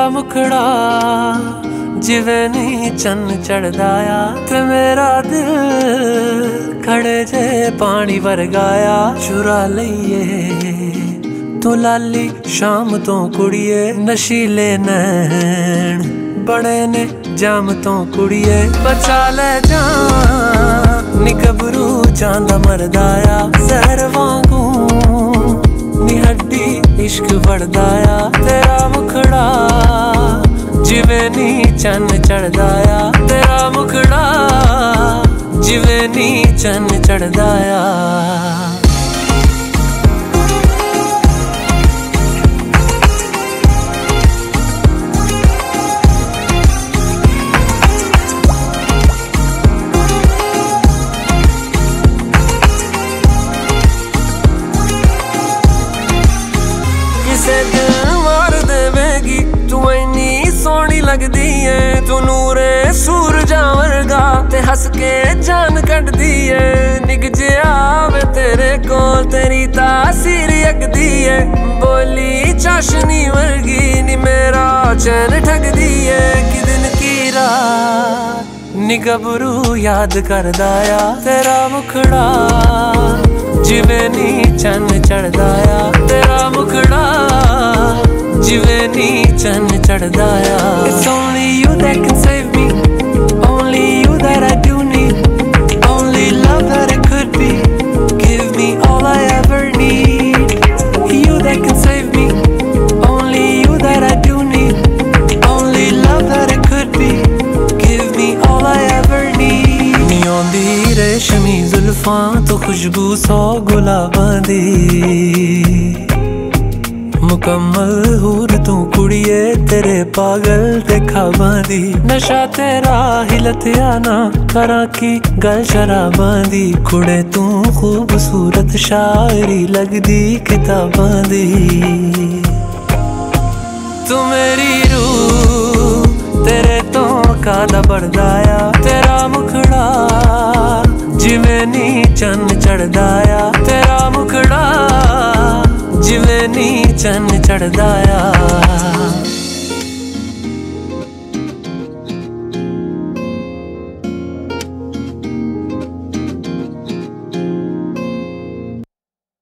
मुखड़ा जिवें नी चन्न चढ़दा आ ते मेरा दिल खड़े जे पानी वरगाया। चुरा लईए तू लाली शाम तो कुड़िए नशीले नैन बड़े ने जाम तो कुड़िए। बचा ले जान नी गबरू चांदा मरदाया जहर वांगू नी हड्डी इश्क वड़दाया। तेरा मुखड़ा जिवें नी चन्न चढ़दाया तेरा मुखड़ा जिवें नी चन्न चढ़दाया। किसे दिन मार देवेगी तू इन्नी सोहनी लगदी है। तू नूरे सूरजा वर्गा ते हस के जान कड्डी है। निक जिहा वे तेरे कोल तेरी तासीर यकदी है। बोली चाशनी वर्गी नी मेरा चैन ठगदी है। कि दिन की रात नी गबरू याद करदाया तेरा मुखड़ा जिवें नी चन्न चढ़दाया। तेरा मुखड़ा जिवें नी चन्न चढ़दाया। It's only you that can save me, only you that I do need, only love that it could be. Give me all I ever need. You that can save me, only you that I do need, only love that it could be. Give me all I ever need. नी आउंदी रेशमी जुल्फां तो खुशबू सौ गुलाबां दी। मुकम्मल हूर तू कुड़िए तेरे पागल ते ख्वाबां दी। नशा तेरा हिलतिया ना करा की गल शराबां दी। कुड़े तू खूबसूरत शायरी लगदी किताबां दी। तू मेरी रूह तेरे तो कादा बढ़दाया। तेरा मुखड़ा जिवें नी चन्न चढ़दाया तेरा मुखड़ा जिवें नी चन्न चढ़दाया।